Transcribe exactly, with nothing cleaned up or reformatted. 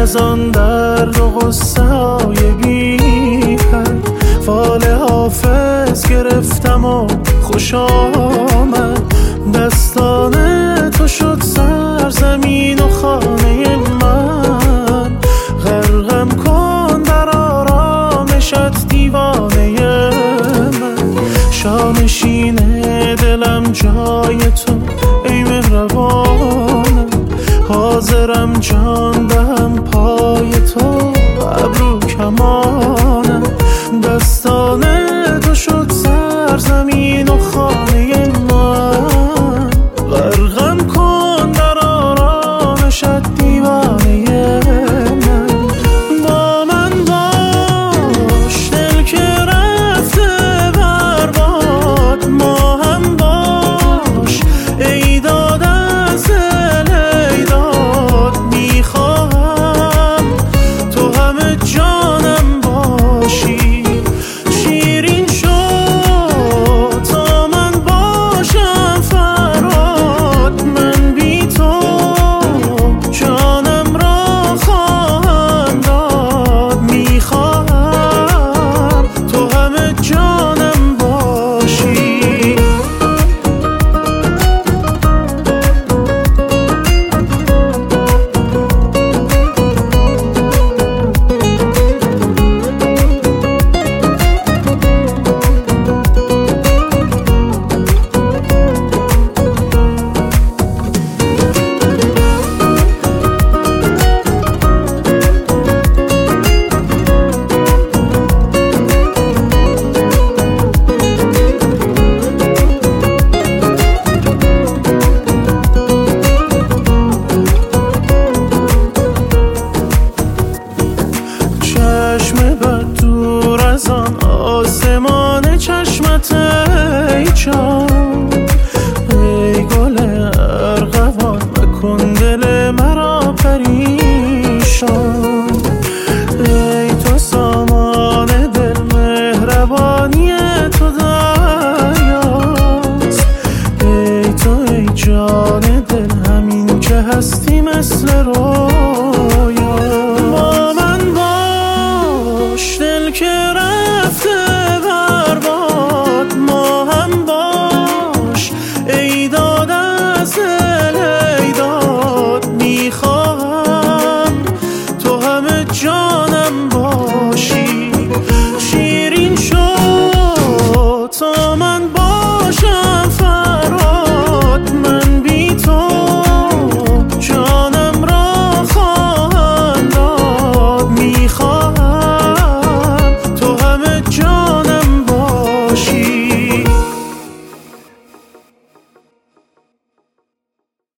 از آن درد و غصه های بی حد فال حافظ گرفتم و خوش آمد. دستان تو شد سرزمین و خانه من، غرقم کن در آرامشت دیوانه من. شانشین دلم جای تو ای مهربانم، حاضرم جان دهم پای تو ابرو کمانم. دستان تو شد سرزمین و خانه من، غرقم کن در آرامشت دیوانه من. با من باش دل که رفته برباد، ما هم باش ای داد از دل ای داد. میخواهم تو همه جانم باشی، شیرین شد تا من باشم فرهاد. من بی تو جانم را خواهم داد، میخواهم تو همه جانم باشی. چشم بد دور از آن آسمان چشمت ای جان، ای گل ارغوان مکن دل مرا پریشان. ای تو سامان دل مهربانی تو دریاست، ای تو ای جان دل همین که هستی مثل رو